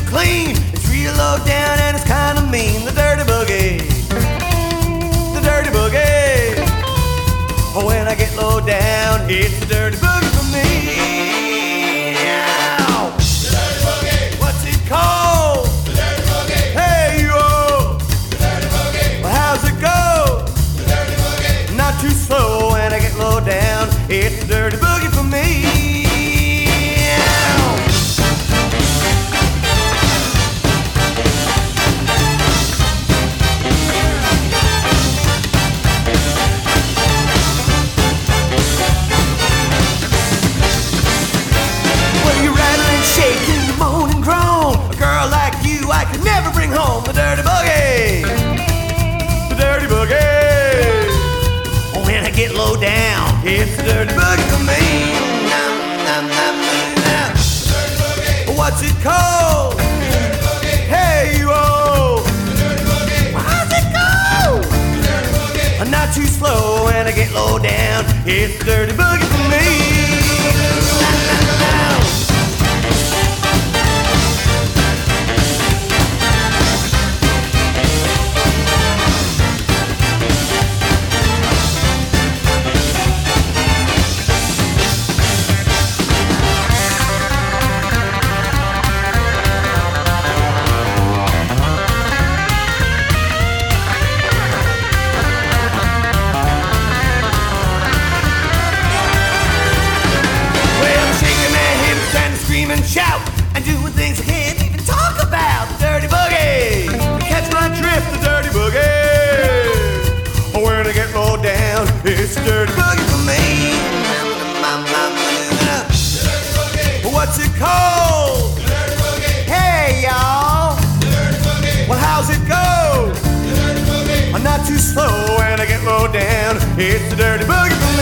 clean. It's real low down and it's kind of mean. The dirty boogie, the dirty boogie. Oh, when I get low down, it's the dirty boogie for me. Ow. The dirty boogie. What's it called? The dirty boogie. Hey, yo. The dirty boogie. Well, how's it go? The dirty boogie. Not too slow when I get low down. It's the dirty boogie for me. I could never bring home the dirty boogie, the dirty boogie. When I get low down, it's the dirty boogie for me. The dirty boogie. What's it called? The dirty boogie. Hey, you oh. The dirty boogie. How's it go? The dirty boogie. Not too slow when I get low down, it's the dirty boogie for me. And shout and doing things I can't even talk about. The dirty boogie, catch my drift. The dirty boogie. When I get low down, it's the dirty boogie for me. The dirty boogie. What's it called? The dirty boogie. Hey, y'all. The dirty boogie. Well, how's it go? The dirty boogie. I'm not too slow when I get low down. It's the dirty boogie for me.